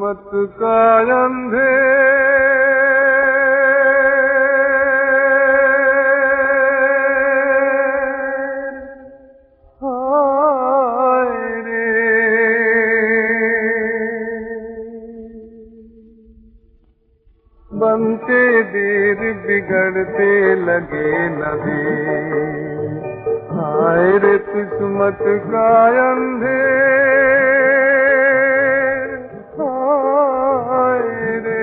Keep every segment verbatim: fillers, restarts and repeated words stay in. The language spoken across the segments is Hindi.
किस्मत का अंधेर हाय रे, बनते देर बिगड़ते लगे नदी, हाय रे किस्मत का अंधेर हाय रे।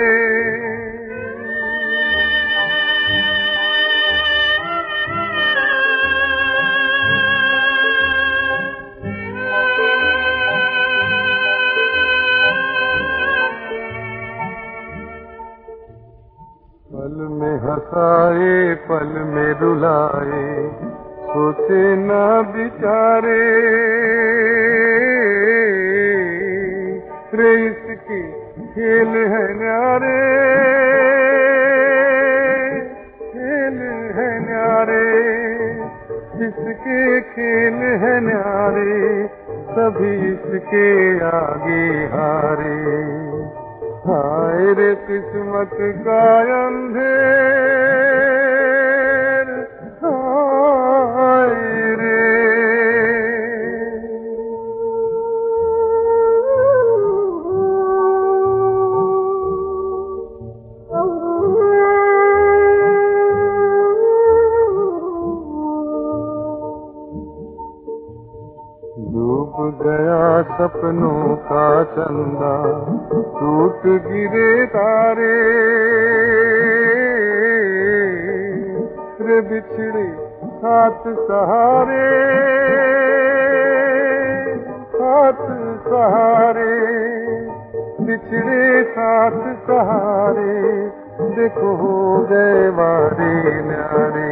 पल में हंसाए पल में रुलाए, सोचे ना बिचारे रे इसके खेल है न्यारे, खेल है न्यारे, इसके खेल है न्यारे, सभी इसके आगे हारे, हाय रे किस्मत का अंधेर हाय रे। डूब गया सपनों का चंदा, टूट गिरे तारे रे, बिछड़े साथ सहारे, साथ सहारे, बिछड़े साथ सहारे, देखो हो गए वारे न्यारे।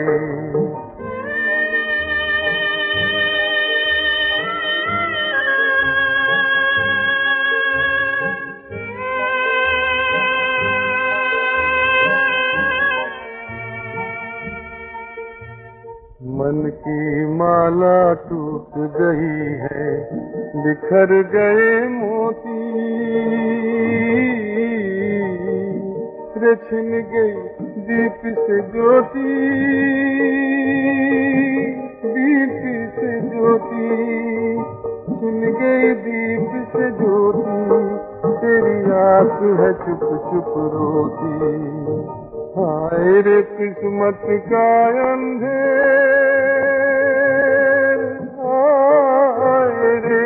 मन की माला टूट गई है, बिखर गए मोती रे, छिन गई दीप से ज्योति, दीप से ज्योति, छिन गई दीप से ज्योति, तेरी आस है चुप चुप रोती, हाय रे किस्मत का अंधेर हाय रे,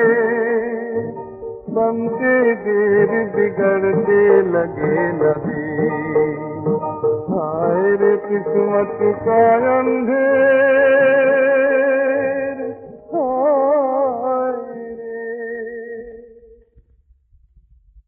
बनते देर बिगड़ते लगे नदी, हाय रे किस्मत का अंधेर।